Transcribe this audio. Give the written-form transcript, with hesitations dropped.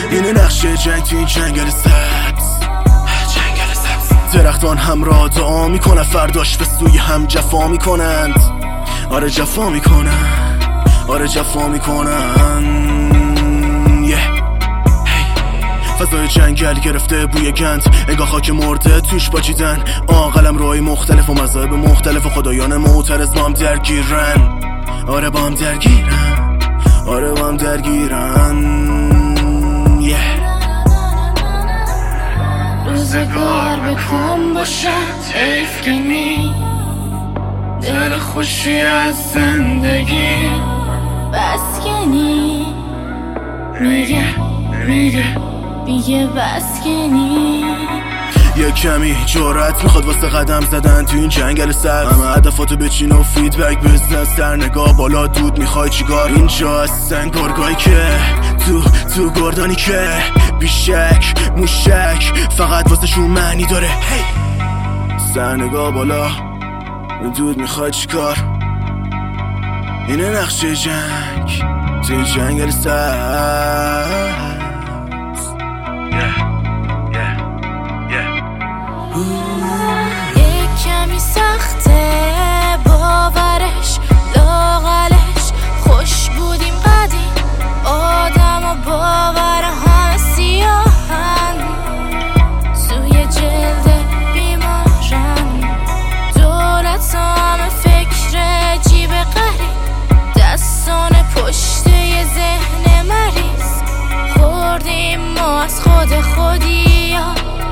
اینه نقشه جنگ تو این جنگل سبز. درختان همراه دعا میکنن فرداش به سوی هم جفا میکنند. آره جفا میکنن، آره جفا میکنن. فضای جنگل گرفته بوی گند، انگاه خاک مرده توش باچیدن. قلم روی مختلف و مذاهب مختلف و خدایان معترض با هم درگیرن. آره با هم درگیرن، آره با هم درگیرن. روزگار بکن باشد حیف که نی، دل خوشی از زندگی بس که نی. میگه بس که نی. یه کمی جرأت میخواد واسه قدم زدن تو این جنگل سبز. همه هدفاتو بچین و فیدبک بزن، سر نگاه بالا دود میخوای چیکار. اینجا هستن گرگایی که تو گردانی که بیشک موشک فقط واسه شون معنی داره. سر نگاه بالا دود میخوای چیکار. اینه نقشه جنگ تو این جنگل سبز. یک کمی سخته باورش، لاغلش خوش بودیم قدیم. آدم و باور همه سیاهن، سوی جلد بیمارن. دولت همه فکر جیب غریب، دستان پشت یه ذهن مریض. خوردیم ما از خودیا